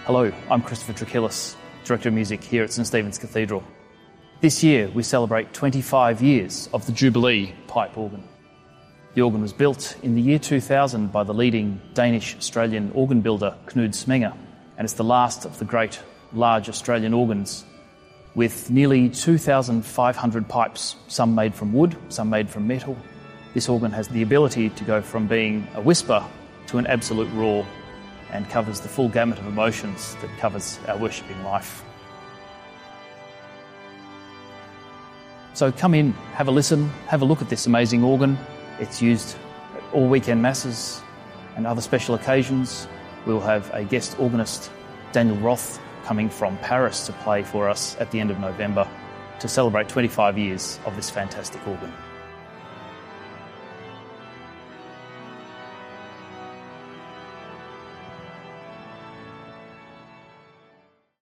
Hello, I'm Christopher Trakillis, Director of Music here at St Stephen's Cathedral. This year we celebrate 25 years of the Jubilee pipe organ. The organ was built in the year 2000 by the leading Danish-Australian organ builder Knud Smenger, and it's the last of the great large Australian organs with nearly 2,500 pipes, some made from wood, some made from metal. This organ has the ability to go from being a whisper to an absolute roar and covers the full gamut of emotions that covers our worshipping life. So come in, have a listen, have a look at this amazing organ. It's used at all weekend masses and other special occasions. We'll have a guest organist, Daniel Roth, coming from Paris to play for us at the end of November to celebrate 25 years of this fantastic organ.